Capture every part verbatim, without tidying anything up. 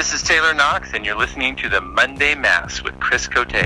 this is Taylor Knox, and you're listening to the Monday Mass with Chris Cote.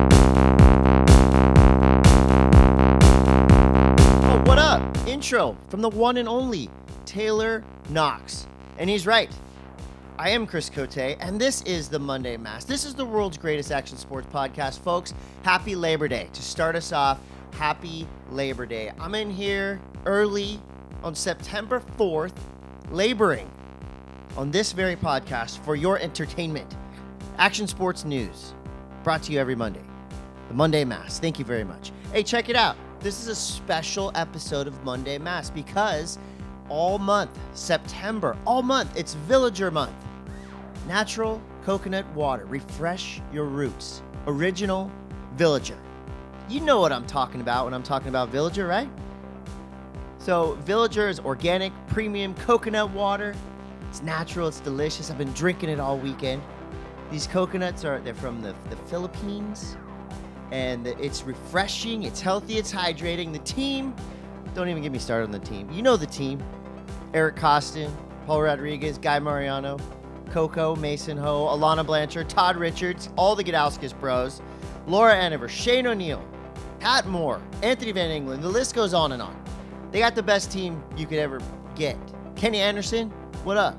Oh, what up? Intro from the one and only Taylor Knox. And he's right. I am Chris Cote, and this is the Monday Mass. This is the world's greatest action sports podcast, folks. Happy Labor Day. To start us off, happy Labor Day. I'm in here early on September fourth, laboring on this very podcast for your entertainment. Action sports news, brought to you every Monday. The Monday Mass. Thank you very much. Hey, check it out. This is a special episode of Monday Mass because all month, September, all month, it's Villager Month. Natural coconut water. Refresh your roots. Original Villager. You know what I'm talking about when I'm talking about Villager, right? So Villager is organic, premium coconut water. It's natural, it's delicious. I've been drinking it all weekend. These coconuts are, they're from the, the Philippines. And it's refreshing, it's healthy, it's hydrating. The team, don't even get me started on the team. You know the team. Eric Costin, Paul Rodriguez, Guy Mariano, Coco, Mason Ho, Alana Blanchard, Todd Richards, all the Godowskis bros, Laura Aniver, Shane O'Neill, Pat Moore, Anthony Van Engelen. The list goes on and on. They got the best team you could ever get. Kenny Anderson, what up?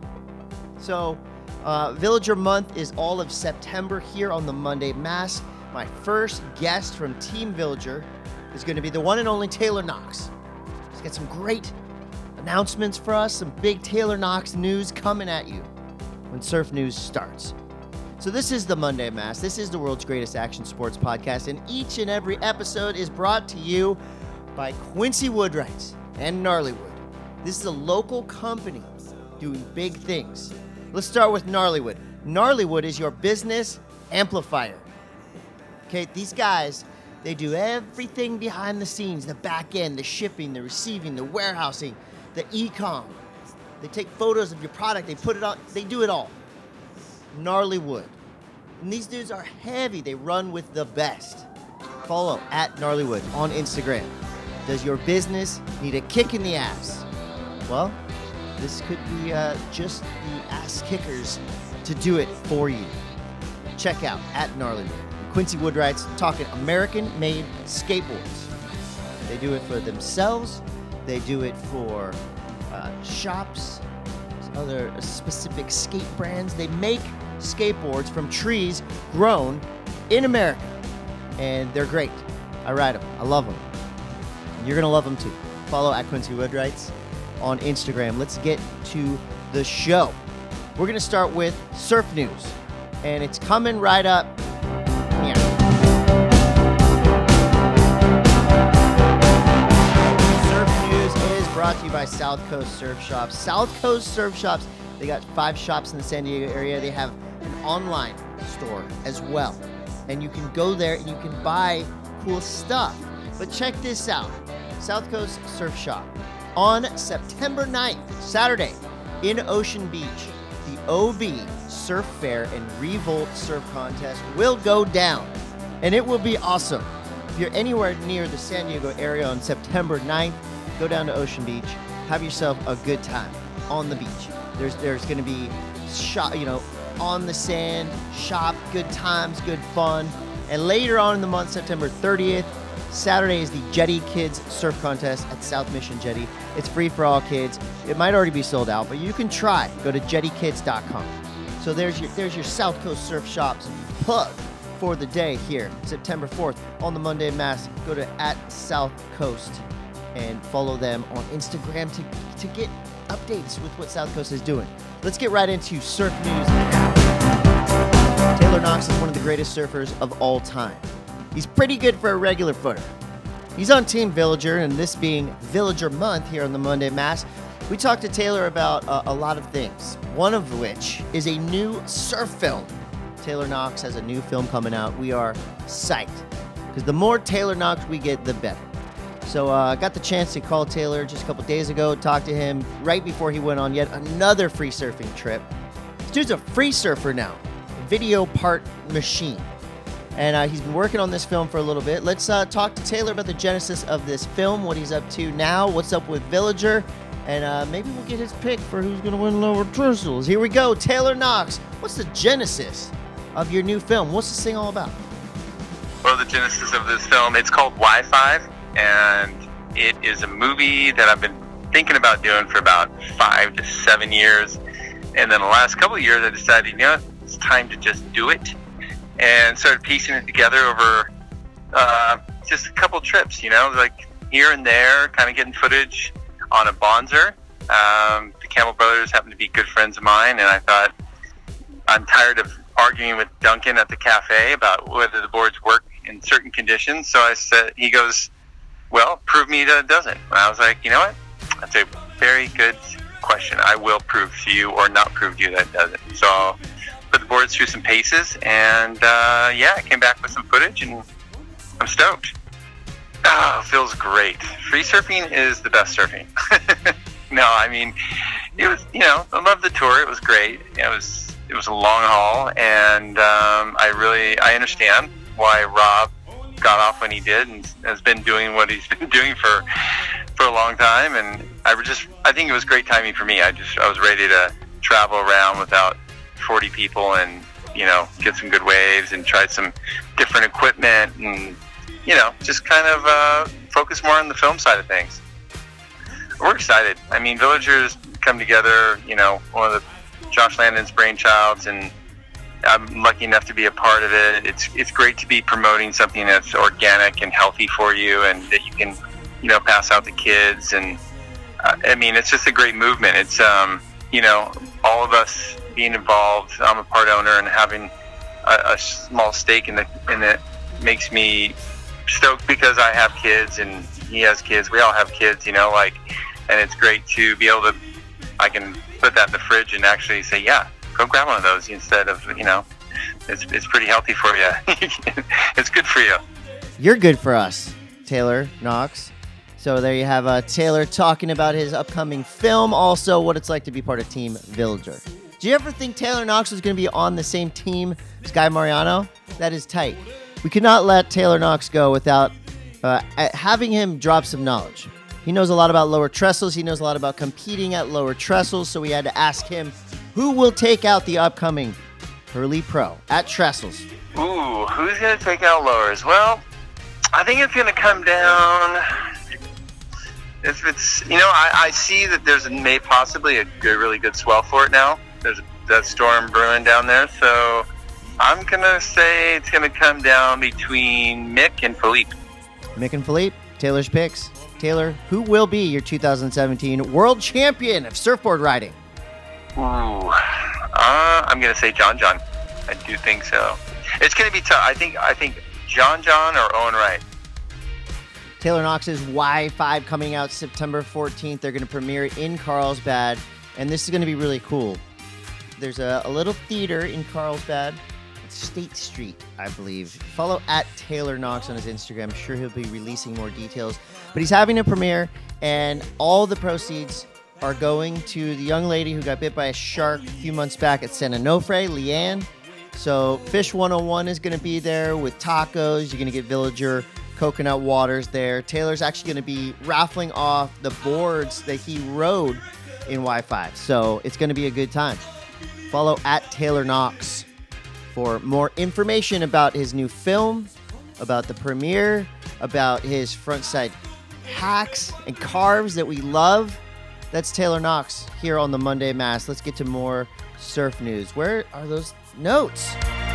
So, uh, Villager Month is all of September here on the Monday Mass. My first guest from Team Villager is going to be the one and only Taylor Knox. He's got some great announcements for us, some big Taylor Knox news coming at you when Surf News starts. So this is the Monday Mass. This is the world's greatest action sports podcast, and each and every episode is brought to you by Quincy Woodwrights and Gnarlywood. This is a local company doing big things. Let's start with Gnarlywood. Gnarlywood is your business amplifier. Okay, these guys, they do everything behind the scenes, the back end, the shipping, the receiving, the warehousing, the e-com. They take photos of your product, they put it on, they do it all. Gnarlywood. And these dudes are heavy. They run with the best. Follow at Gnarlywood on Instagram. Does your business need a kick in the ass? Well, this could be uh, just the ass kickers to do it for you. Check out at Gnarlywood. Quincy Woodwrights talking American-made skateboards. They do it for themselves. They do it for uh, shops, other specific skate brands. They make skateboards from trees grown in America, and they're great. I ride them. I love them. You're going to love them too. Follow at Quincy Woodwrights on Instagram. Let's get to the show. We're going to start with Surf News, and it's coming right up. Yeah. Surf News is brought to you by South Coast Surf Shops. South Coast Surf Shops, they got five shops in the San Diego area. They have an online store as well, and you can go there and you can buy cool stuff. But check this out. South Coast Surf Shop. On September ninth, Saturday, in Ocean Beach, the O B Surf Fair and Revolt Surf Contest will go down, and it will be awesome. If you're anywhere near the San Diego area on September ninth, go down to Ocean Beach, have yourself a good time on the beach. There's there's going to be shop, you know, on the sand, shop, good times, good fun, and later on in the month, September thirtieth, Saturday is the Jetty Kids Surf Contest at South Mission Jetty. It's free for all kids. It might already be sold out, but you can try. Go to jetty kids dot com. So there's your there's your South Coast Surf Shops plug for the day here, September fourth on the Monday Mass. Go to at South Coast and follow them on Instagram to, to get updates with what South Coast is doing. Let's get right into surf news now. Taylor Knox is one of the greatest surfers of all time. He's pretty good for a regular footer. He's on Team Villager, and this being Villager Month here on the Monday Mass, we talked to Taylor about uh, a lot of things, one of which is a new surf film. Taylor Knox has a new film coming out. We are psyched, because the more Taylor Knox we get, the better. So I uh, got the chance to call Taylor just a couple days ago, talk to him right before he went on yet another free surfing trip. This dude's a free surfer now, video part machine. And uh, he's been working on this film for a little bit. Let's uh, talk to Taylor about the genesis of this film, what he's up to now, what's up with Villager, And uh, maybe we'll get his pick for who's going to win Lower Trestles. Here we go. Taylor Knox, what's the genesis of your new film? What's this thing all about? Well, the genesis of this film, it's called Wi-Fi, and it is a movie that I've been thinking about doing for about five to seven years. And then the last couple of years, I decided, you know, it's time to just do it. And started piecing it together over uh, just a couple trips, you know, like here and there, kind of getting footage on a Bonzer. Um, the Campbell brothers happen to be good friends of mine, and I thought, I'm tired of arguing with Duncan at the cafe about whether the boards work in certain conditions. So I said, he goes, well, prove me that it doesn't. And I was like, you know what? That's a very good question. I will prove to you or not prove to you that it doesn't. So I'll put the boards through some paces, and uh, yeah, I came back with some footage, and I'm stoked. Oh, feels great. Free surfing is the best surfing. No, I mean, it was, you know, I loved the tour. It was great. It was, it was a long haul, and um, I really, I understand why Rob got off when he did and has been doing what he's been doing for, for a long time. And I was just, I think it was great timing for me. I just, I was ready to travel around without forty people and, you know, get some good waves and try some different equipment and, you know, just kind of uh, focus more on the film side of things. We're excited. I mean, Villagers come together, you know, one of the Josh Landon's brainchilds, and I'm lucky enough to be a part of it. It's it's great to be promoting something that's organic and healthy for you, and that you can, you know, pass out to kids. And uh, I mean, it's just a great movement. It's, um, you know, all of us being involved. I'm a part owner, and having a, a small stake in the in it makes me stoked because I have kids and he has kids. We all have kids, you know, like, and it's great to be able to, I can put that in the fridge and actually say, yeah, go grab one of those instead of, you know, it's it's pretty healthy for you. It's good for you. You're good for us, Taylor Knox. So there you have uh, Taylor talking about his upcoming film, also what it's like to be part of Team Villager. Do you ever think Taylor Knox was going to be on the same team as Guy Mariano? That is tight. We could not let Taylor Knox go without uh, having him drop some knowledge. He knows a lot about lower trestles. He knows a lot about competing at lower trestles. So we had to ask him who will take out the upcoming Hurley Pro at trestles. Ooh, who's going to take out lowers? Well, I think it's going to come down. If it's, you know, I, I see that there's a, may possibly a good, really good swell for it now. There's a, that storm brewing down there. So I'm going to say it's going to come down between Mick and Philippe. Mick and Philippe, Taylor's picks. Taylor, who will be your two thousand seventeen world champion of surfboard riding? Ooh, uh, I'm going to say John John. I do think so. It's going to be tough. I think I think John John or Owen Wright. Taylor Knox's Y five coming out September fourteenth. They're going to premiere it in Carlsbad, and this is going to be really cool. There's a, a little theater in Carlsbad. State Street, I believe. Follow at Taylor Knox on his Instagram. I'm sure he'll be releasing more details. But he's having a premiere, and all the proceeds are going to the young lady who got bit by a shark a few months back at San Onofre, Leanne. So Fish one oh one is going to be there with tacos. You're going to get Villager coconut waters there. Taylor's actually going to be raffling off the boards that he rode in Y five. So it's going to be a good time. Follow at Taylor Knox for more information about his new film, about the premiere, about his frontside hacks and carves that we love. That's Taylor Knox here on the Monday Mass. Let's get to more surf news. Where are those notes?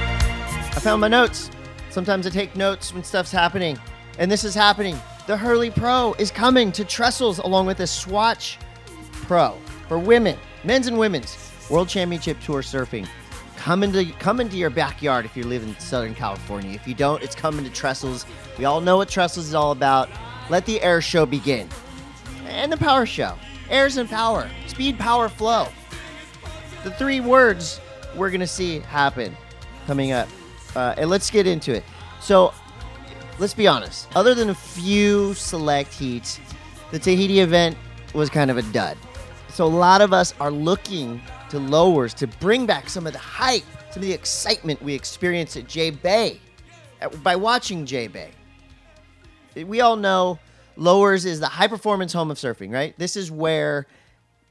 I found my notes. Sometimes I take notes when stuff's happening, and this is happening. The Hurley Pro is coming to trestles along with the Swatch Pro for women, men's and women's World Championship Tour surfing. Come into, come into your backyard if you live in Southern California. If you don't, it's coming to trestles. We all know what trestles is all about. Let the air show begin. And the power show. Airs and power. Speed, power, flow. The three words we're going to see happen coming up. Uh, and let's get into it. So, let's be honest. Other than a few select heats, the Tahiti event was kind of a dud. So a lot of us are looking to lowers to bring back some of the hype, some of the excitement we experienced at J Bay by watching J Bay. We all know lowers is the high performance home of surfing, right? This is where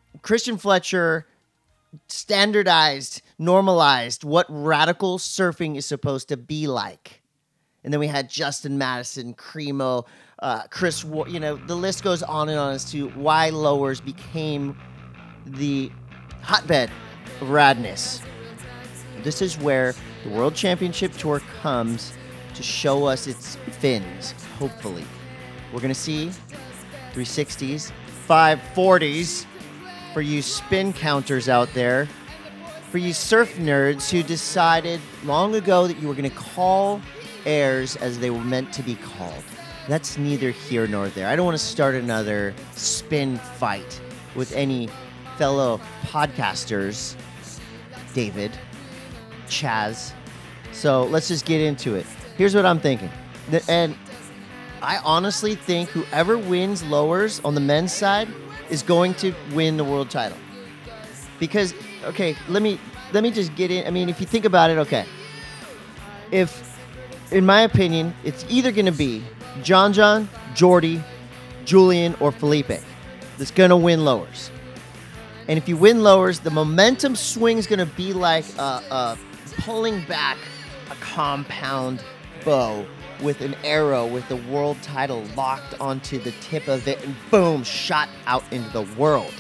Christian Fletcher standardized, normalized what radical surfing is supposed to be like. And then we had Justin Madison, Cremo, uh, Chris, you know, the list goes on and on as to why lowers became the hotbed of radness. This is where the World Championship Tour comes to show us its fins, hopefully. We're going to see three sixties, five forties for you spin counters out there, for you surf nerds who decided long ago that you were going to call airs as they were meant to be called. That's neither here nor there. I don't want to start another spin fight with any fellow podcasters, David, Chaz. So let's just get into it. Here's what I'm thinking. And I honestly think whoever wins lowers on the men's side is going to win the world title. Because, okay, let me let me just get in. I mean, if you think about it, okay. If, in my opinion, it's either going to be John John, Jordy, Julian, or Felipe that's going to win lowers. And if you win lowers, the momentum swing is going to be like uh, uh, pulling back a compound bow with an arrow with the world title locked onto the tip of it and boom, shot out into the world.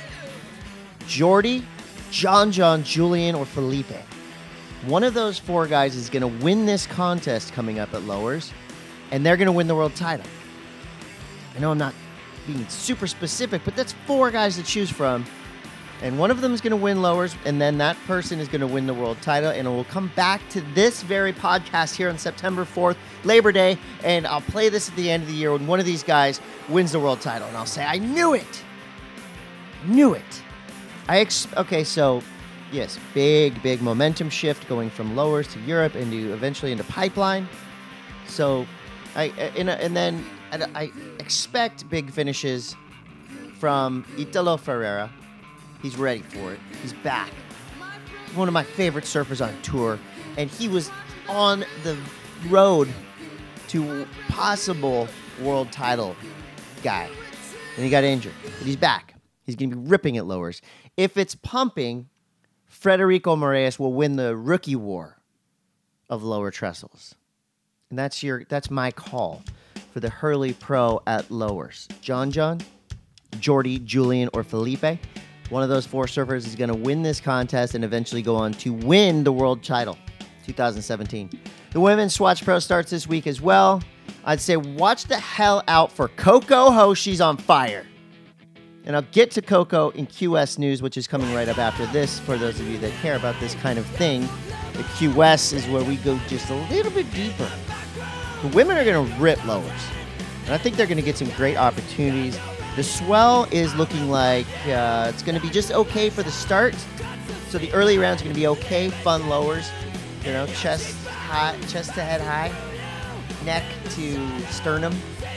Jordy, John John, Julian, or Felipe. One of those four guys is going to win this contest coming up at lowers, and they're going to win the world title. I know I'm not being super specific, but that's four guys to choose from. And one of them is going to win lowers, and then that person is going to win the world title. And we'll come back to this very podcast here on September fourth, Labor Day, and I'll play this at the end of the year when one of these guys wins the world title. And I'll say, I knew it. Knew it. I ex- Okay, so, yes, big, big momentum shift going from lowers to Europe and to eventually into pipeline. So, I and, and then I expect big finishes from Italo Ferreira. He's ready for it. He's back. He's one of my favorite surfers on tour. And he was on the road to possible world title guy. And he got injured. But he's back. He's going to be ripping at lowers. If it's pumping, Federico Moraes will win the rookie war of lower trestles. And that's your that's my call for the Hurley Pro at lowers. John John, Jordy, Julian, or Felipe. One of those four surfers is going to win this contest and eventually go on to win the world title, twenty seventeen. The Women's Swatch Pro starts this week as well. I'd say watch the hell out for Coco Ho. She's on fire. And I'll get to Coco in Q S News, which is coming right up after this, for those of you that care about this kind of thing. The Q S is where we go just a little bit deeper. The women are going to rip lowers. And I think they're going to get some great opportunities. The swell is looking like uh, it's going to be just okay for the start. So the early rounds are going to be okay, fun lowers. You know, chest high, chest to head high, neck to sternum.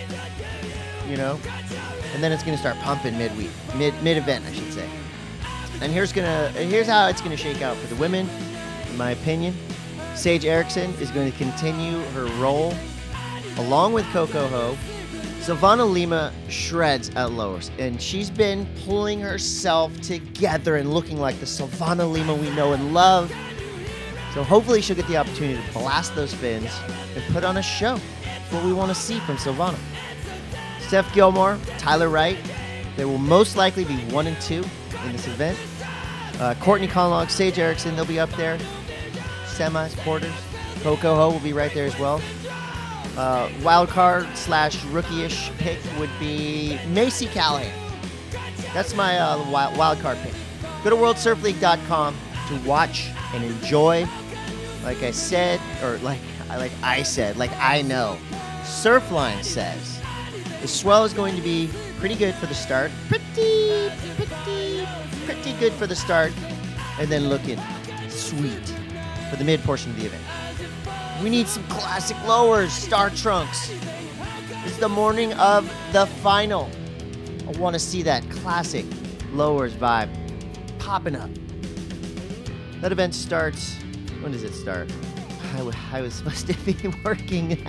You know, and then it's going to start pumping midweek, mid mid event, I should say. And here's gonna here's how it's going to shake out for the women, in my opinion. Sage Erickson is going to continue her role along with Coco Ho. Silvana Lima shreds at lowers, and she's been pulling herself together and looking like the Silvana Lima we know and love. So hopefully she'll get the opportunity to blast those fins and put on a show. That's what we want to see from Silvana. Steph Gilmore, Tyler Wright, they will most likely be one and two in this event. Uh, Courtney Conlog, Sage Erickson, they'll be up there. Semis, quarters. Coco Ho will be right there as well. Uh, wild card slash rookie-ish pick would be Macy Callahan. That's my uh, wild, wild card pick. Go to world surf league dot com to watch and enjoy. Like I said, or like like I said, like I know. Surfline says the swell is going to be pretty good for the start. Pretty, pretty, pretty good for the start. And then looking sweet for the mid portion of the event. We need some classic lowers, Star Trunks. It's the morning of the final. I want to see that classic lowers vibe popping up. That event starts, when does it start? I, w- I was supposed to be working.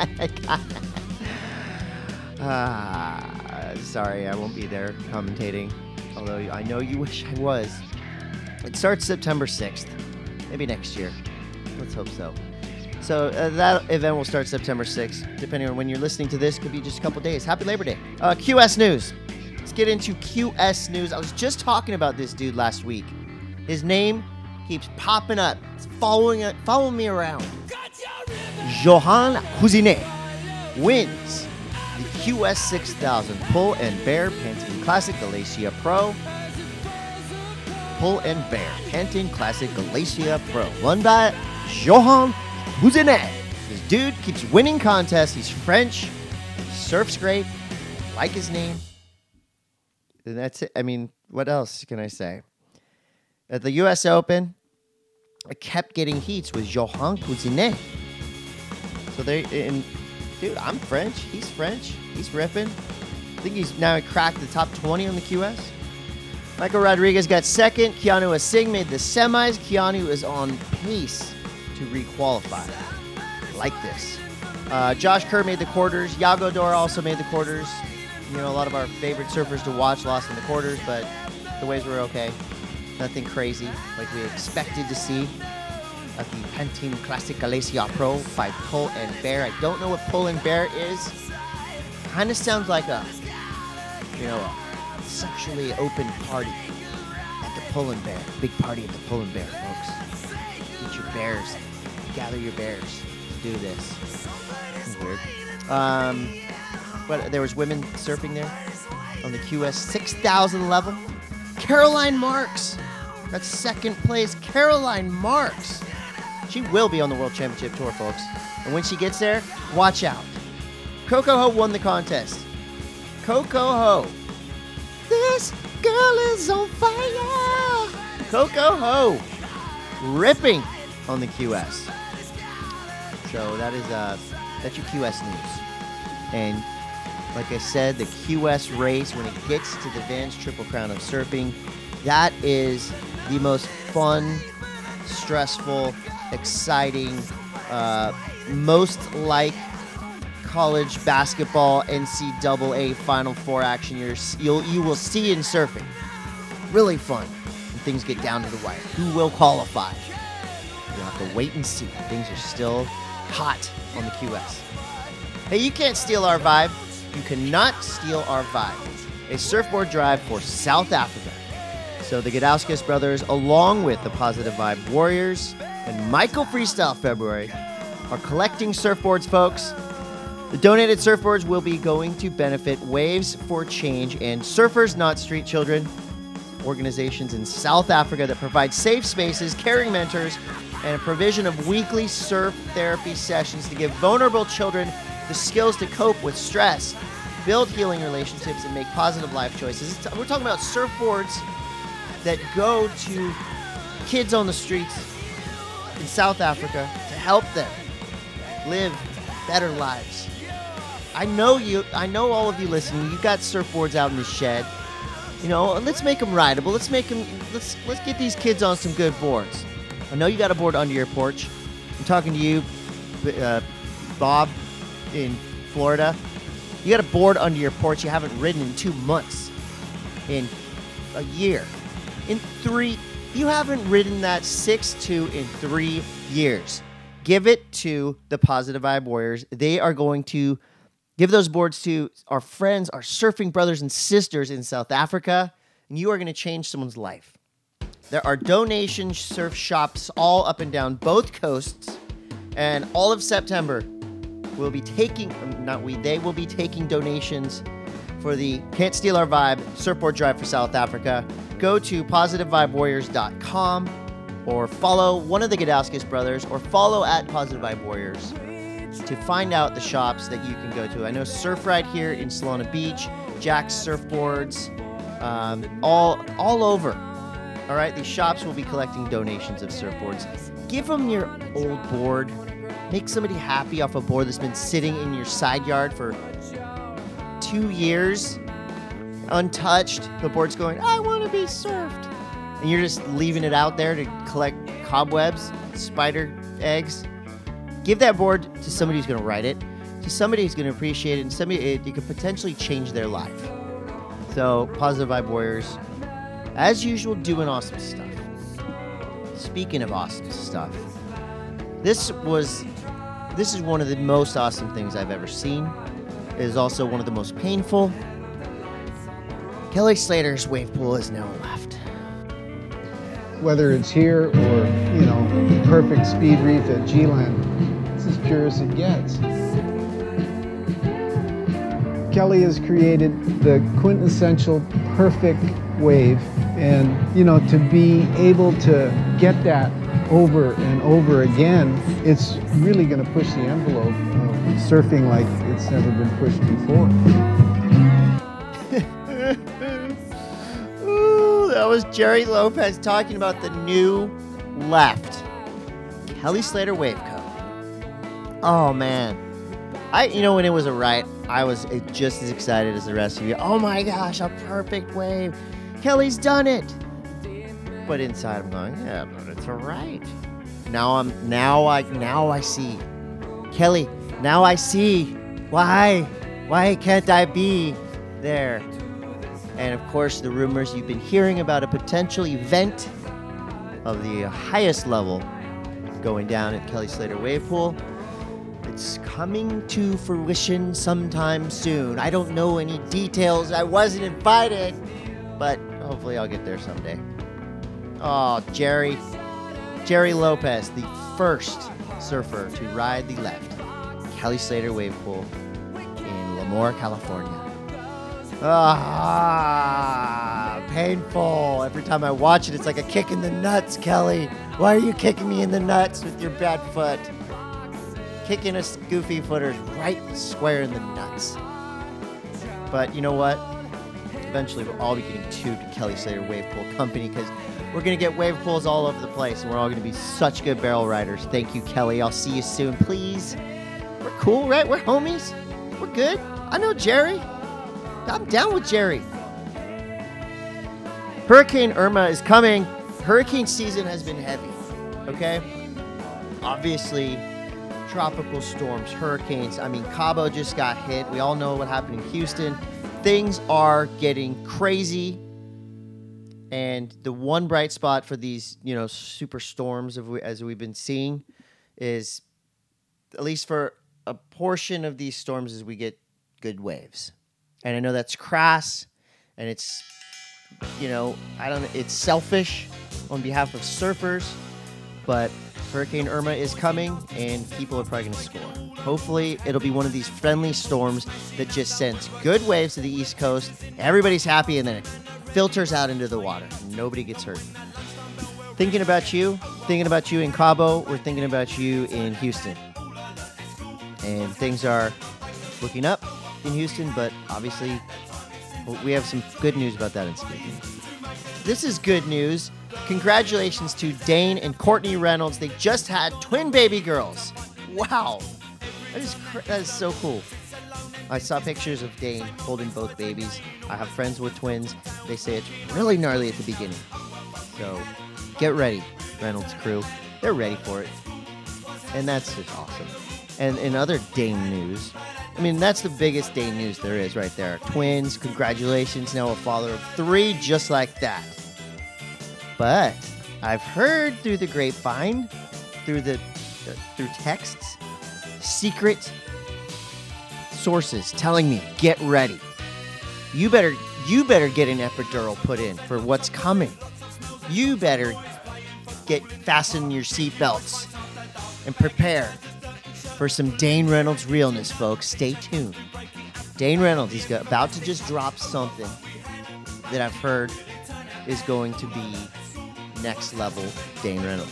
uh, sorry, I won't be there commentating. although I know you wish I was. It starts September sixth, maybe next year. Let's hope so. So uh, that event will start September sixth, depending on when you're listening to this. Could be just a couple days. Happy Labor Day. Uh, Q S News. Let's get into Q S News. I was just talking about this dude last week. His name keeps popping up. It's following, uh, following me around. Johan Cousinet wins the Q S six thousand Pull and Bear Pantene Classic Galacia Pro. Pull and Bear Pantene Classic Galacia Pro. Won by Johan Cousinet. This dude keeps winning contests. He's French. He surfs great. Like his name. And that's it. I mean, what else can I say? At the U S Open, I kept getting heats with Johan Cousinet. So they, and dude, I'm French. He's French. He's ripping. I think he's now cracked the top twenty on the Q S. Michael Rodriguez got second. Keanu Asing made the semis. Keanu is on pace to requalify. Like this. Uh, Josh Kerr made the quarters. Yago Dora also made the quarters. You know, a lot of our favorite surfers to watch lost in the quarters, but the waves were okay. Nothing crazy like we expected to see at the Pantene Classic Galacia Pro by Pull and Bear. I don't know what Pull and Bear is. Kind of sounds like a, you know, a sexually open party at the Pull and Bear. Big party at the Pull and Bear, folks. Get your bears. Gather your bears to do this. That's weird. Um, but there was women surfing there on the Q S six thousand level. Caroline Marks. That's second place. Caroline Marks. She will be on the World Championship Tour, folks. And when she gets there, watch out. Coco Ho won the contest. Coco Ho. This girl is on fire. Coco Ho. Ripping on the Q S. So that is uh, that's your Q S news. And like I said, the Q S race, when it gets to the Vans Triple Crown of Surfing, that is the most fun, stressful, exciting, uh, most like college basketball N C double A Final Four action you're, you'll, you will see in surfing. Really fun when things get down to the wire. Who will qualify? You'll have to wait and see. Things are still hot on the Q S. Hey, you can't steal our vibe. You cannot steal our vibe. A surfboard drive for South Africa. So the Gudauskas brothers, along with the Positive Vibe Warriors and Michael Freestyle February, are collecting surfboards, folks. The donated surfboards will be going to benefit Waves for Change and Surfers Not Street Children, organizations in South Africa that provide safe spaces, caring mentors, and a provision of weekly surf therapy sessions to give vulnerable children the skills to cope with stress, build healing relationships, and make positive life choices. We're talking about surfboards that go to kids on the streets in South Africa to help them live better lives. I know you, I know all of you listening, you got surfboards out in the shed. You know, let's make them rideable. Let's make them, let's, let's get these kids on some good boards. I know you got a board under your porch. I'm talking to you, uh, Bob, in Florida. You got a board under your porch you haven't ridden in two months, in a year, in three. You haven't ridden that six two in three years. Give it to the Positive Vibe Warriors. They are going to give those boards to our friends, our surfing brothers and sisters in South Africa, and you are going to change someone's life. There are donation surf shops all up and down both coasts, and all of September we'll be taking, not we, they will be taking donations for the Can't Steal Our Vibe surfboard drive for South Africa. Go to positive vibe warriors dot com or follow one of the Gudauskas brothers or follow at Positive Vibe Warriors to find out the shops that you can go to. I know Surf Ride here in Solana Beach, Jack's Surfboards, um, all, all over. All right, these shops will be collecting donations of surfboards. Give them your old board. Make somebody happy off a board that's been sitting in your side yard for two years, untouched. The board's going, I want to be surfed. And you're just leaving it out there to collect cobwebs, spider eggs. Give that board to somebody who's going to ride it, to somebody who's going to appreciate it, and somebody it, you could potentially change their life. So, Positive Vibe Warriors, as usual, doing awesome stuff. Speaking of awesome stuff, this was, this is one of the most awesome things I've ever seen. It is also one of the most painful. Kelly Slater's wave pool is now left. Whether it's here or, you know, perfect speed reef at G-Land, it's as pure as it gets. Kelly has created the quintessential perfect wave, and, you know, to be able to get that over and over again, it's really going to push the envelope of surfing like it's never been pushed before. Ooh, that was Jerry Lopez talking about the new left Kelly Slater Wave Co. Oh man, I you know when it was a right, I was just as excited as the rest of you. Oh my gosh, a perfect wave! Kelly's done it. But inside I'm going, yeah, but it's a right. Now I'm now I now I see Kelly. Now I see why why can't I be there? And of course, the rumors you've been hearing about a potential event of the highest level going down at Kelly Slater Wave Pool. It's coming to fruition sometime soon. I don't know any details. I wasn't invited, but hopefully I'll get there someday. Oh, Jerry. Jerry Lopez, the first surfer to ride the left Kelly Slater Wave Pool in Lemoore, California. Ah, painful. Every time I watch it, it's like a kick in the nuts, Kelly. Why are you kicking me in the nuts with your bad foot? Kicking a goofy footer right square in the nuts. But you know what? Eventually, we'll all be getting tubed to Kelly Slater Wave Pool Company because we're going to get wave pools all over the place, and we're all going to be such good barrel riders. Thank you, Kelly. I'll see you soon, please. We're cool, right? We're homies. We're good. I know Jerry. I'm down with Jerry. Hurricane Irma is coming. Hurricane season has been heavy, okay? Obviously, tropical storms, hurricanes. I mean, Cabo just got hit. We all know what happened in Houston. Things are getting crazy. And the one bright spot for these, you know, super storms, of we, as we've been seeing, is, at least for a portion of these storms, is we get good waves. And I know that's crass, and it's, you know, I don't know, it's selfish on behalf of surfers, but Hurricane Irma is coming, and people are probably going to score. Hopefully, it'll be one of these friendly storms that just sends good waves to the East Coast. Everybody's happy, and then it filters out into the water. Nobody gets hurt. Thinking about you, thinking about you in Cabo, we're thinking about you in Houston. And things are looking up in Houston, but obviously we have some good news about that in speaking. This is good news. Congratulations to Dane and Courtney Reynolds. They just had twin baby girls. Wow. That is, cr- that is so cool. I saw pictures of Dane holding both babies. I have friends with twins. They say it's really gnarly at the beginning. So get ready, Reynolds crew. They're ready for it. And that's just awesome. And in other Dane news, I mean, that's the biggest Dane news there is right there. Twins, congratulations, now a father of three just like that. But I've heard through the grapevine, through the uh, through texts, secret sources telling me, get ready. You better you better get an epidural put in for what's coming. You better get fasten your seatbelts and prepare for some Dane Reynolds realness, folks. Stay tuned. Dane Reynolds, he's got, about to just drop something that I've heard is going to be next level Dane Reynolds.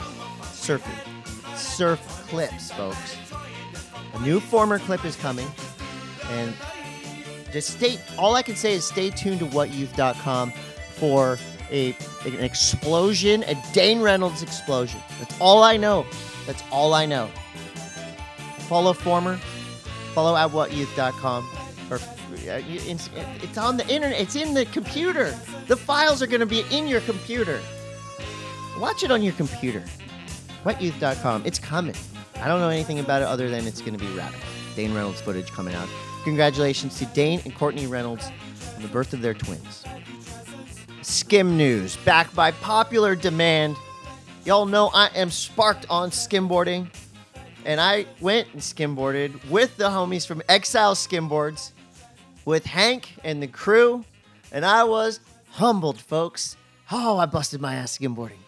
Surfing. Surf clips, folks. A new former clip is coming. And just stay, all I can say is stay tuned to what youth dot com for a an explosion, a Dane Reynolds explosion. That's all I know. That's all I know. Follow former, follow at what youth dot com, or it's, it's on the internet. It's in the computer. The files are going to be in your computer. Watch it on your computer. what youth dot com. It's coming. I don't know anything about it other than it's going to be radical. Dane Reynolds footage coming out. Congratulations to Dane and Courtney Reynolds on the birth of their twins. Skim News, back by popular demand. Y'all know I am sparked on skimboarding, and I went and skimboarded with the homies from Exile Skimboards, with Hank and the crew, and I was humbled, folks. Oh, I busted my ass skimboarding.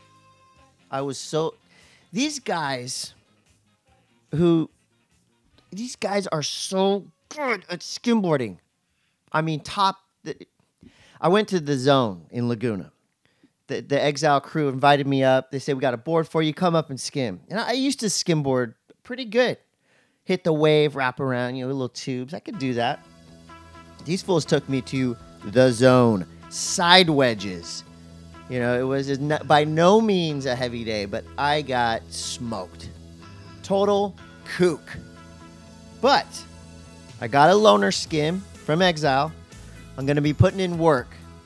I was so... These guys who... These guys are so good at skimboarding. I mean, top... I went to the Zone in Laguna. The, the Exile crew invited me up. They said, we got a board for you. Come up and skim. And I used to skimboard pretty good. Hit the wave, wrap around, you know, little tubes. I could do that. These fools took me to the Zone. Side wedges. You know, it was not, by no means a heavy day, but I got smoked. Total kook. But I got a loaner skim from Exile. I'm going to be putting in work.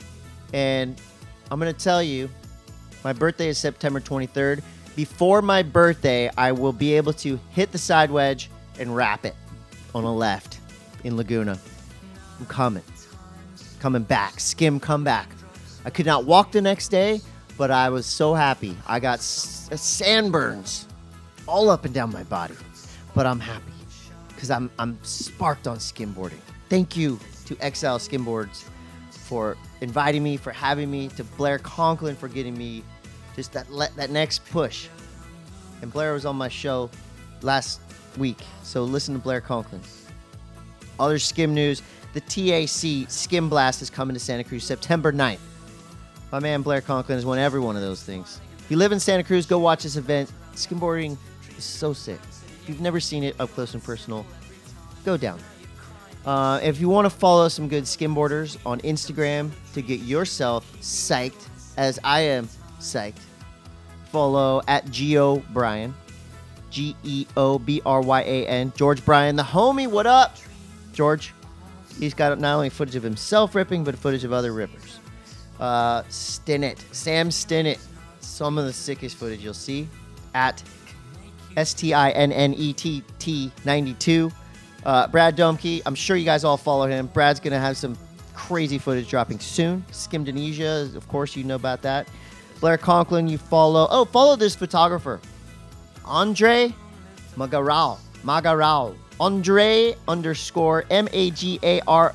And I'm going to tell you, my birthday is September twenty-third. Before my birthday, I will be able to hit the side wedge and wrap it on the left in Laguna. I'm coming. Coming back. Skim comeback. I could not walk the next day, but I was so happy. I got s- sandburns all up and down my body. But I'm happy because I'm, I'm sparked on skimboarding. Thank you to Exile Skimboards for inviting me, for having me, to Blair Conklin for getting me just that le- that next push. And Blair was on my show last week, so listen to Blair Conklin. Other skim news, the T A C Skim Blast is coming to Santa Cruz September ninth. My man Blair Conklin has won every one of those things. If you live in Santa Cruz, go watch this event. Skimboarding is so sick. If you've never seen it up close and personal, go down. Uh, if you want to follow some good skimboarders on Instagram to get yourself psyched, as I am psyched, follow at Geo Bryan, G E O B R Y A N, George Bryan, the homie. What up, George? He's got not only footage of himself ripping, but footage of other rippers. Uh, Stinnett, Sam Stinnett, some of the sickest footage you'll see at S T I N N E T T ninety-two. Uh, Brad Domke, I'm sure you guys all follow him. Brad's going to have some crazy footage dropping soon. Skimdonesia, of course, you know about that. Blair Conklin, you follow. Oh, follow this photographer. Andre Magaral. Magaral. Andre underscore M A G A R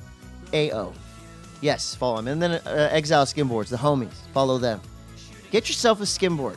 A O. Yes, follow him. And then uh, Exile Skimboards, the homies. Follow them. Get yourself a skimboard.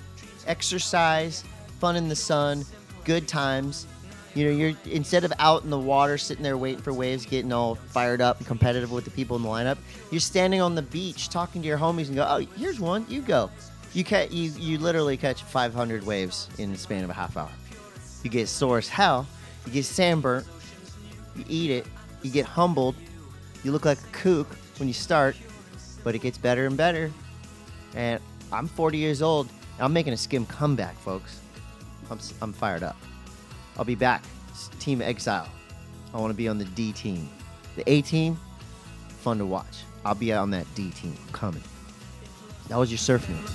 Exercise, fun in the sun, good times. You know, you're instead of out in the water, sitting there waiting for waves, getting all fired up and competitive with the people in the lineup, you're standing on the beach talking to your homies and go, oh, here's one, you go. You ca- you you literally catch five hundred waves in the span of a half hour. You get sore as hell, you get sandburnt, you eat it, you get humbled, you look like a kook when you start, but it gets better and better. And I'm forty years old, and I'm making a skim comeback, folks. I'm I'm fired up. I'll be back. It's Team Exile. I want to be on the D team. The A team, fun to watch. I'll be on that D team. I'm coming. That was your surf news.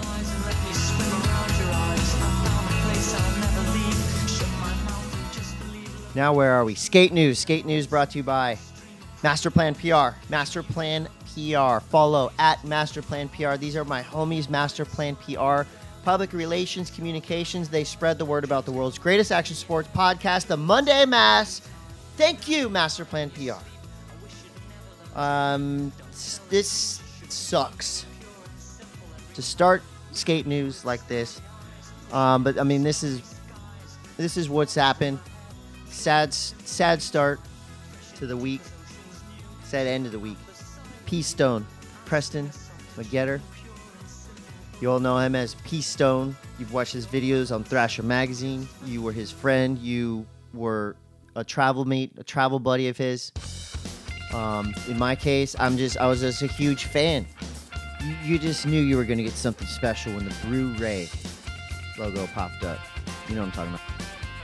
Now where are we? Skate news. Skate news brought to you by Masterplan P R. Masterplan P R. Follow at Masterplan P R. These are my homies, Masterplan P R. Public relations, communications, they spread the word about the world's greatest action sports podcast, the Monday Mass. Thank you, Masterplan P R. Um, this sucks to start skate news like this. Um, but I mean, this is this is what's happened. Sad, sad start to the week. Sad end of the week. P Stone, Preston McGetter. You all know him as P Stone. You've watched his videos on Thrasher Magazine. You were his friend. You were a travel mate, a travel buddy of his. Um, in my case, I'm just I was just a huge fan. You, you just knew you were going to get something special when the Blu-ray logo popped up. You know what I'm talking about.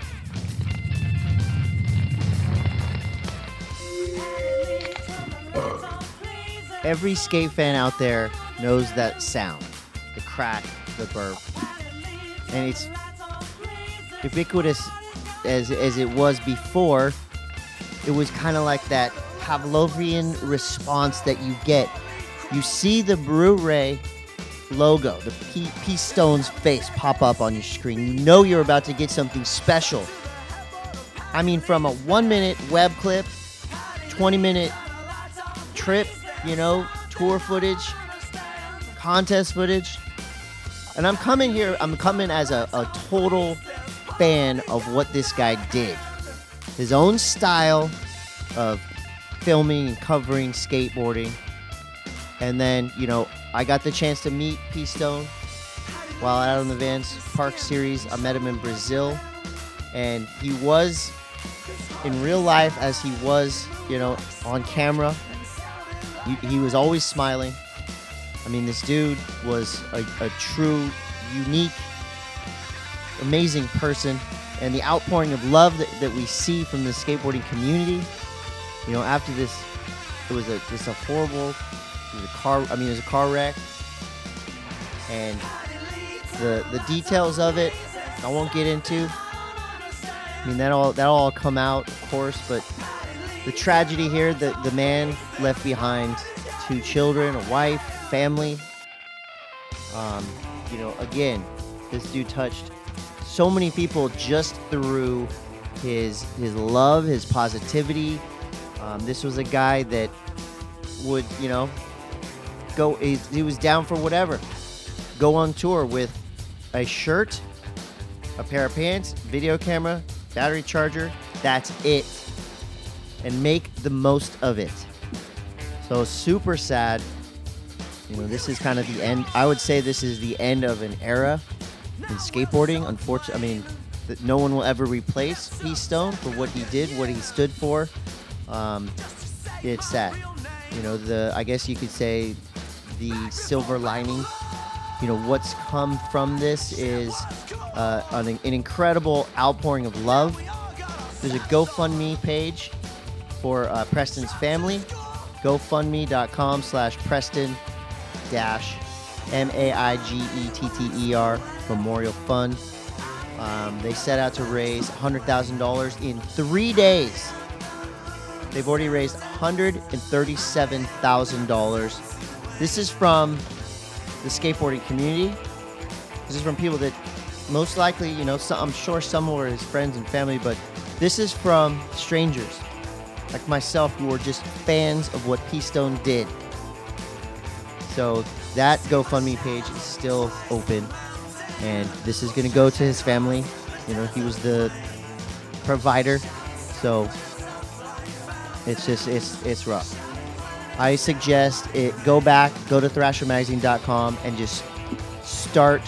Every skate fan out there knows that sound. The crack, the burp. And it's ubiquitous as as it was before. It was kind of like that Pavlovian response that you get you see the Blu-ray logo, the P- P-Stone's face pop up on your screen. You know you're about to get something special. I mean, from a one-minute web clip, twenty-minute trip, you know, tour footage, contest footage. And I'm coming here, I'm coming as a, a total fan of what this guy did. His own style of filming and covering skateboarding. And then, you know, I got the chance to meet P-Stone while out on the Vans Park Series. I met him in Brazil. And he was, in real life, as he was, you know, on camera, he, he was always smiling. I mean, this dude was a, a true, unique, amazing person. And the outpouring of love that, that we see from the skateboarding community, you know, after this, it was a just a horrible, it was a car, I mean, it was a car wreck. And the the details of it, I won't get into. I mean, that all that'll all come out, of course, but the tragedy here, the, the man left behind two children, a wife, family. Um, you know, again, this dude touched so many people just through his his love, his positivity. Um, this was a guy that would, you know, go. He, he was down for whatever. Go on tour with a shirt, a pair of pants, video camera, battery charger. That's it, and make the most of it. So super sad. You know, this is kind of the end. I would say this is the end of an era in skateboarding. Unfortunately, I mean, that no one will ever replace P-Stone for what he did, what he stood for. Um, it's sad. You know, the I guess you could say the silver lining. You know, what's come from this is uh, an, an incredible outpouring of love. There's a GoFundMe page for uh, Preston's family. GoFundMe.com slash Preston dash M A I G E T T E R Memorial Fund. Um, they set out to raise one hundred thousand dollars in three days. They've already raised one hundred thirty-seven thousand dollars. This is from the skateboarding community. This is from people that most likely, you know, some, I'm sure some were his friends and family, but this is from strangers like myself who were just fans of what P-Stone did. So that GoFundMe page is still open, and this is going to go to his family. You know, he was the provider, so it's just, it's it's rough. I suggest it. Go back, go to thrasher magazine dot com, and just start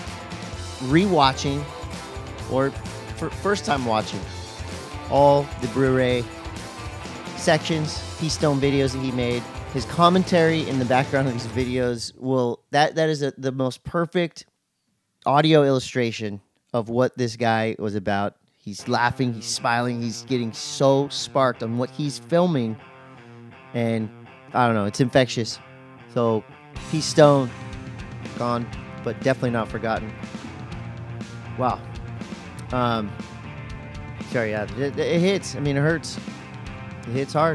rewatching, or for first time watching, all the Blu-ray sections, P-Stone videos that he made. His commentary in the background of these videos will that that is a, the most perfect audio illustration of what this guy was about. He's laughing, he's smiling, he's getting so sparked on what he's filming, and I don't know, it's infectious. So, P-Stone, gone, but definitely not forgotten. Wow. Um, sorry, yeah, it, it hits. I mean, it hurts. It hits hard.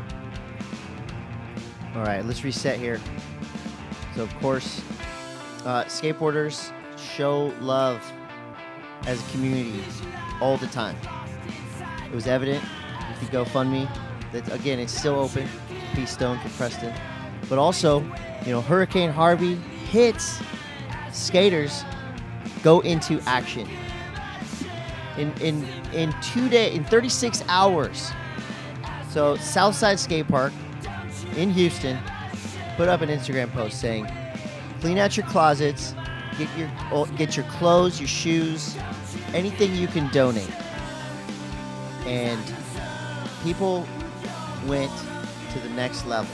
All right, let's reset here. So, of course, uh, skateboarders show love as a community all the time. It was evident if you GoFundMe that, again, it's still open. P-Stone for Preston. But also, you know, Hurricane Harvey hits, skaters go into action. In in in two days, in thirty-six hours. So Southside Skate Park in Houston put up an Instagram post saying, clean out your closets, get your get your clothes, your shoes, anything you can donate. And people went to the next level.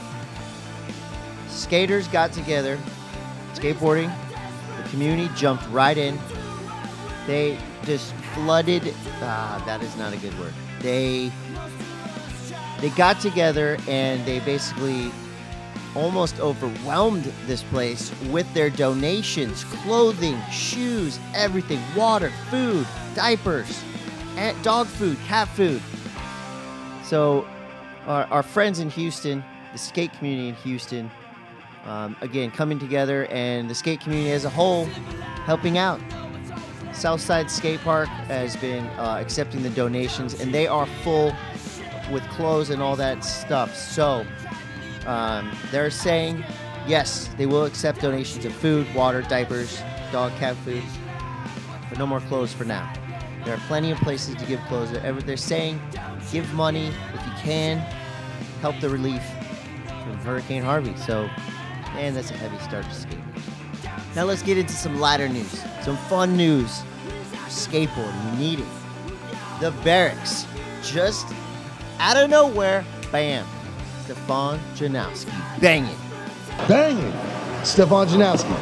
Skaters got together, skateboarding, the community jumped right in. They just flooded, ah, that is not a good word. They they got together and they basically almost overwhelmed this place with their donations, clothing, shoes, everything, water, food, diapers, dog food, cat food. So our, our friends in Houston, the skate community in Houston, um, again, coming together and the skate community as a whole helping out. Southside Skate Park has been uh, accepting the donations, and they are full with clothes and all that stuff. So um, they're saying, yes, they will accept donations of food, water, diapers, dog, cat food, but no more clothes for now. There are plenty of places to give clothes. They're saying, give money if you can, help the relief from Hurricane Harvey. So, man, that's a heavy start to skate. Now let's get into some lighter news, some fun news. Skateboarding, you need it. The Barracks, just out of nowhere, bam, Stefan Janowski, bang it. Bang it, Stefan Janowski.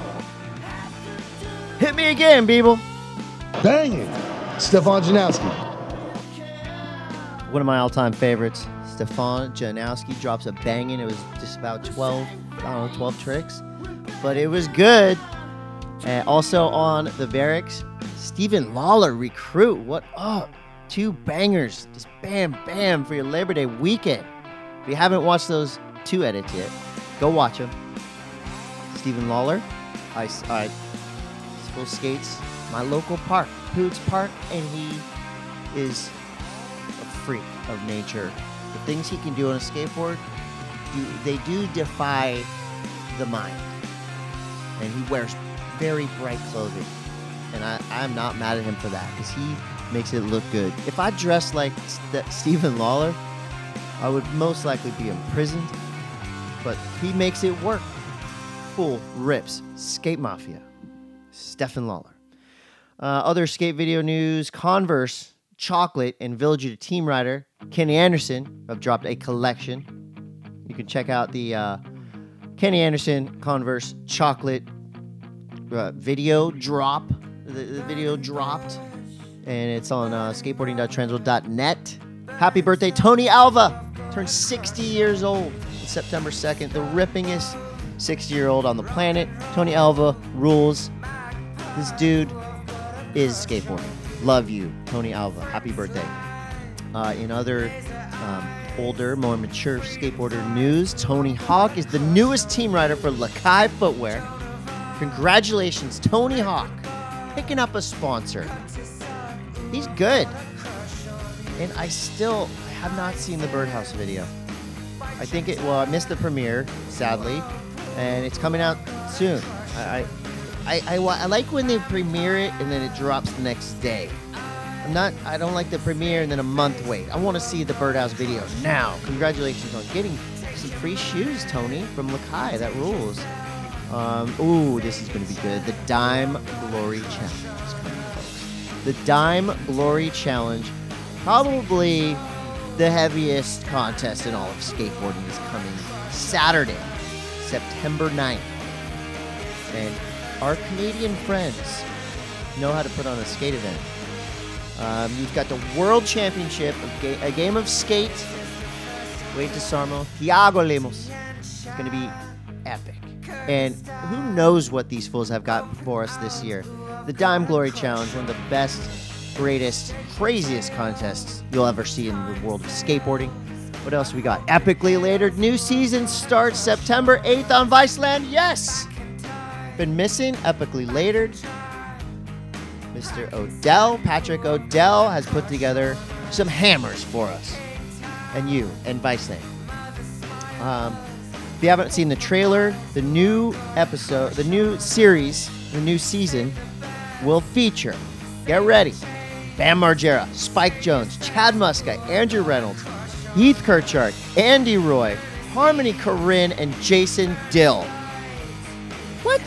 Hit me again, Beeble. Bang it, Stefan Janowski. One of my all-time favorites, Stefan Janowski drops a banging. It was just about twelve, I don't know, twelve tricks, but it was good. Uh, also on the Barracks, Stephen Lawler, Recruit. What up? Two bangers, just bam, bam for your Labor Day weekend. If you haven't watched those two edits yet, go watch them. Stephen Lawler, I, I full skates, my local park, Poots Park, and he is a freak of nature. The things he can do on a skateboard, do, they do defy the mind. And he wears very bright clothing. And I, I'm not mad at him for that, because he makes it look good. If I dressed like St- Stephen Lawler, I would most likely be imprisoned. But he makes it work. Full rips. Skate Mafia. Stephen Lawler. Uh, other skate video news. Converse, Chocolate, and Village of the Team Rider, Kenny Anderson, have dropped a collection. You can check out the uh, Kenny Anderson Converse Chocolate uh, video drop. The, the video dropped, and it's on uh, skateboarding dot transworld dot net. Happy birthday, Tony Alva! Turned sixty years old on September second. The rippingest sixty-year-old on the planet. Tony Alva rules. This dude is skateboarding. Love you, Tony Alva. Happy birthday. Uh, in other um, older, more mature skateboarder news, Tony Hawk is the newest team rider for Lakai Footwear. Congratulations, Tony Hawk, picking up a sponsor. He's good. And I still have not seen the Birdhouse video. I think it, well, I missed the premiere, sadly, and it's coming out soon. I, I, I, I like when they premiere it and then it drops the next day. I'm not, I don't like the premiere and then a month wait. I want to see the Birdhouse video now. Congratulations on getting some free shoes, Tony, from Lakai. That rules. Um, ooh, this is going to be good. The Dime Glory Challenge is coming, folks. The Dime Glory Challenge, probably the heaviest contest in all of skateboarding, is coming Saturday, September ninth. And our Canadian friends know how to put on a skate event. Um, you've got the World Championship, of ga- a game of skate. Wade DeSarmo, Thiago Lemos. It's going to be epic. And who knows what these fools have got for us this year. The Dime Glory Challenge, one of the best, greatest, craziest contests you'll ever see in the world of skateboarding. What else we got? Epically Latered. New season starts September eighth on Viceland. Yes! Been missing. Epically Latered. Mister Odell, Patrick Odell, has put together some hammers for us. And you, and Viceland. Um... If you haven't seen the trailer, the new episode, the new series, the new season will feature, get ready, Bam Margera, Spike Jones, Chad Muska, Andrew Reynolds, Heath Kirchard, Andy Roy, Harmony Korine, and Jason Dill. What?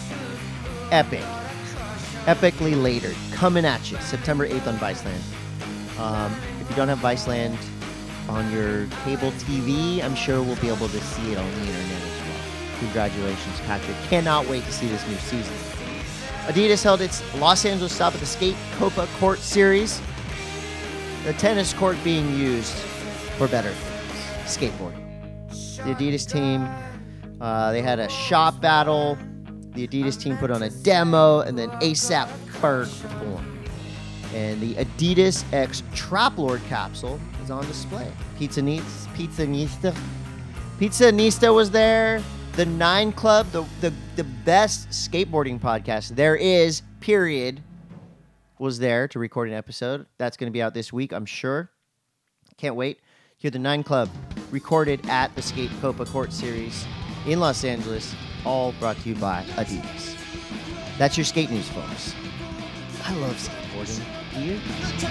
Epic. Epically Latered. Coming at you. September eighth on Viceland. Um, if you don't have Viceland on your cable T V, I'm sure we'll be able to see it on the internet as well. Congratulations, Patrick. Cannot wait to see this new season. Adidas held its Los Angeles stop at the Skate Copa Court Series. The tennis court being used for better things, skateboarding. The Adidas team, uh, they had a shop battle. The Adidas team put on a demo, and then ASAP Ferg performed. And the Adidas X Traplord capsule is on display. Pizza Nista, Pizza Nista, Pizza Nista was there. The Nine Club, the, the, the best skateboarding podcast there is, period, was there to record an episode. That's going to be out this week, I'm sure. Can't wait. Hear the Nine Club, recorded at the Skate Copa Court Series in Los Angeles, all brought to you by Adidas. That's your skate news, folks. I love skateboarding. Do you?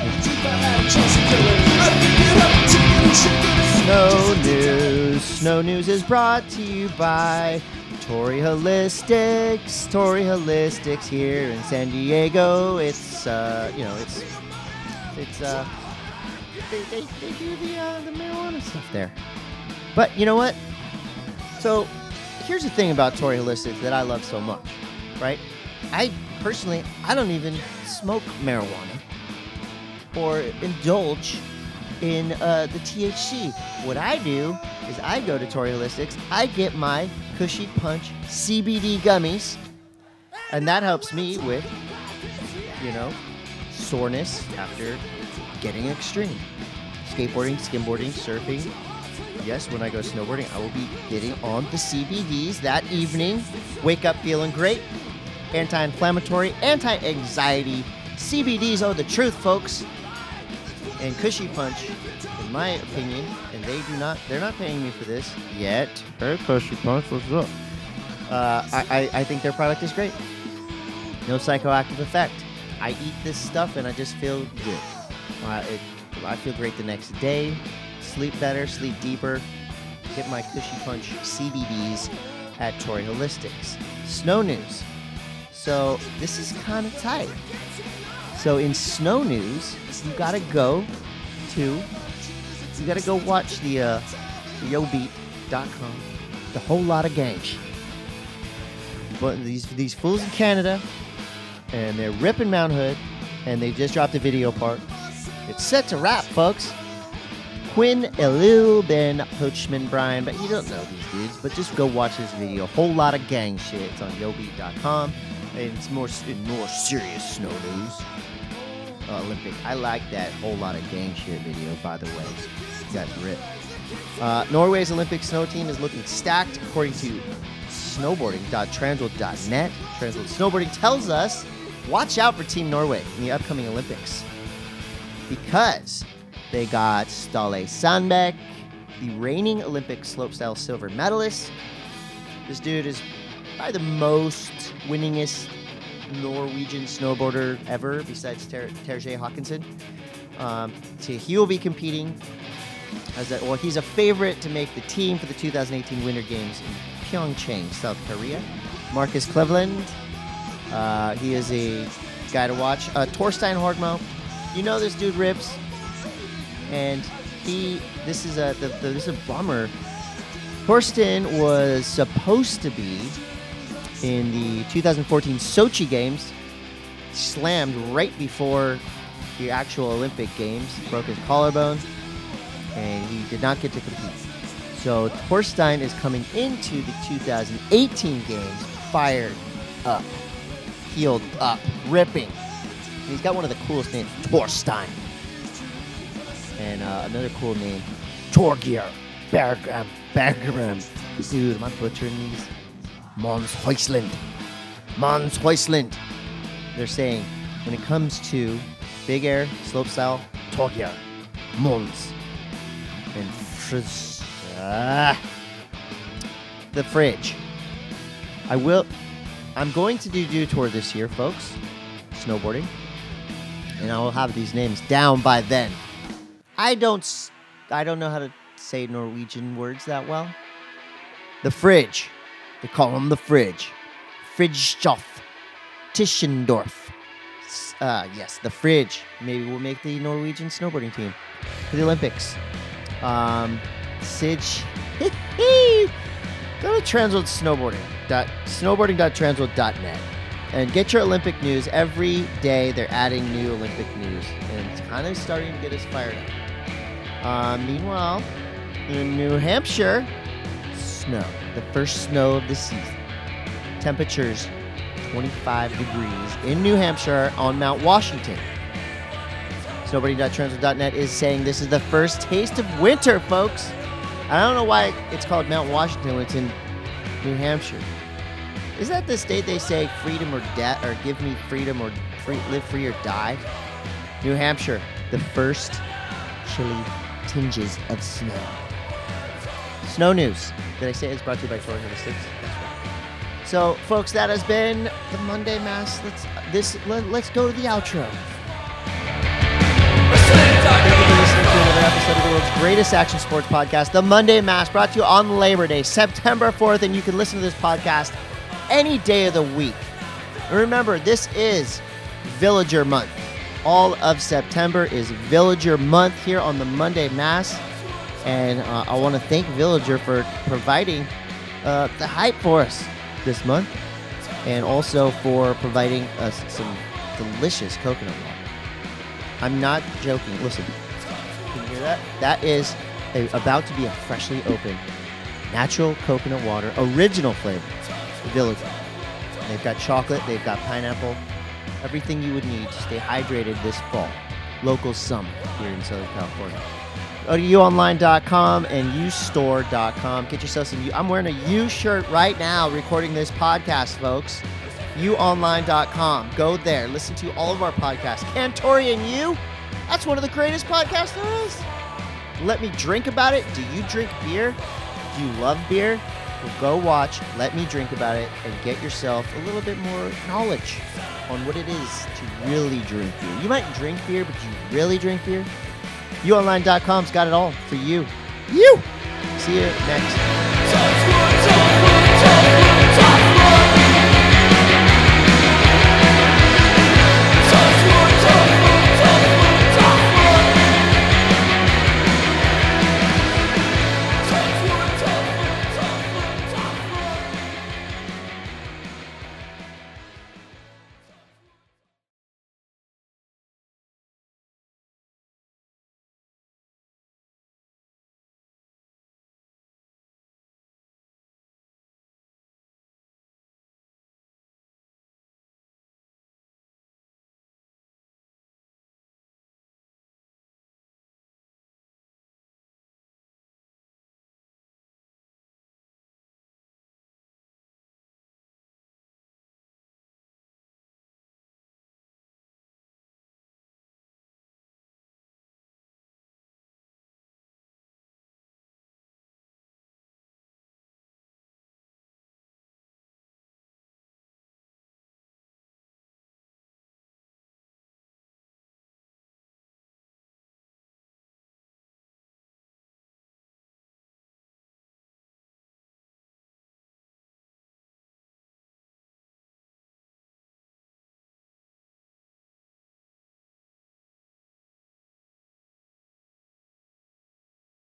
Snow News. Snow News is brought to you by Torrey Holistics. Torrey Holistics here in San Diego. It's, uh, you know, it's, it's, uh, they, they, they do the, uh, the marijuana stuff there. But you know what? So here's the thing about Torrey Holistics that I love so much, right? I personally, I don't even smoke marijuana or indulge in uh, the T H C. What I do is I go to Torrey Holistics, I get my Cushy Punch C B D gummies, and that helps me with, you know, soreness after getting extreme. Skateboarding, skimboarding, surfing. Yes, when I go snowboarding, I will be getting on the C B Ds that evening. Wake up feeling great. Anti-inflammatory, anti-anxiety. C B Ds are the truth, folks. And Cushy Punch, in my opinion, and they do not, they're not paying me for this yet. Hey, Cushy Punch, what's up? Uh, I, I, I think their product is great. No psychoactive effect. I eat this stuff and I just feel good. Uh, it, I feel great the next day. Sleep better, sleep deeper. Get my Cushy Punch C B Ds at Torrey Holistics. Snow News. So this is kind of tight. So in Snow News, you gotta go to, you gotta go watch the uh, yo beat dot com, the whole lot of gang shit. But these these fools in Canada, and they're ripping Mount Hood, and they just dropped a video part. It's set to rap, folks. Quinn, Elil, Ben, Hochman, Brian, but you don't know these dudes, but just go watch this video. A whole lot of gang shit. It's on yo beat dot com. And it's more in more serious Snow News. Uh, Olympic. I like that whole lot of gang shit video, by the way. You guys rip. Uh, Norway's Olympic snow team is looking stacked, according to snowboarding dot transworld dot net. Transworld Snowboarding tells us, watch out for Team Norway in the upcoming Olympics. Because they got Ståle Sandbæk, the reigning Olympic slopestyle silver medalist. This dude is probably the most winningest Norwegian snowboarder ever, besides Ter- Terje Håkansson. Um, so he will be competing as a, well, he's a favorite to make the team for the two thousand eighteen Winter Games in Pyeongchang, South Korea. Marcus Cleveland, uh, he is a guy to watch. Uh, Torstein Horgmo, you know this dude rips, and he, this is a, the, the, this is a bummer. Torstein was supposed to be in the two thousand fourteen Sochi Games, slammed right before the actual Olympic Games, broke his collarbone, and he did not get to compete. So Torstein is coming into the two thousand eighteen Games fired up, healed up, ripping. And he's got one of the coolest names, Torstein. And uh, another cool name, Torgeir Bergram. Bergram. Dude, am I butchering these? Måns Højlund. Måns Højlund. They're saying, when it comes to big air, slopestyle, Torgeir, Måns, and Frizz. Ah. The fridge. I will. I'm going to do Dew Tour this year, folks. Snowboarding. And I will have these names down by then. I don't. I don't know how to say Norwegian words that well. The fridge. They call him the fridge. Fridtjof Tischendorf. Uh, yes, the fridge. Maybe we'll make the Norwegian snowboarding team for the Olympics. Um, Sige. Go to Transworld Snowboarding. Dot, snowboarding dot transworld dot net and get your Olympic news. Every day they're adding new Olympic news, and it's kind of starting to get us fired up. Uh, meanwhile, in New Hampshire, snow. The first snow of the season. Temperatures twenty-five degrees in New Hampshire on Mount Washington. snowboarding dot transworld dot net is saying this is the first taste of winter, folks. I don't know why it's called Mount Washington when it's in New Hampshire. Is that the state they say freedom or death, or give me freedom or free, live free or die? New Hampshire, the first chilly tinges of snow. Snow news. Did I say it's brought to you by Ford Six? That's right. So, folks, that has been the Monday Mass. Let's this. Let, let's go to the outro. Thank you for listening to another episode of the world's greatest action sports podcast, the Monday Mass, brought to you on Labor Day, September fourth, and you can listen to this podcast any day of the week. And remember, this is Villager Month. All of September is Villager Month here on the Monday Mass. And uh, I want to thank Villager for providing uh, the hype for us this month. And also for providing us some delicious coconut water. I'm not joking. Listen, can you hear that? That is a, about to be a freshly opened natural coconut water, original flavor, Villager. They've got chocolate, they've got pineapple, everything you would need to stay hydrated this fall. Local summer here in Southern California. Go to u online dot com and u store dot com. Get yourself some U. I'm wearing a U shirt right now recording this podcast, folks. u online dot com. Go there. Listen to all of our podcasts. Cantori and You. That's one of the greatest podcasts there is. Let Me Drink About It. Do you drink beer? Do you love beer? Well, go watch Let Me Drink About It and get yourself a little bit more knowledge on what it is to really drink beer. You might drink beer, but do you really drink beer? u online dot com's got it all for you. You! See you next.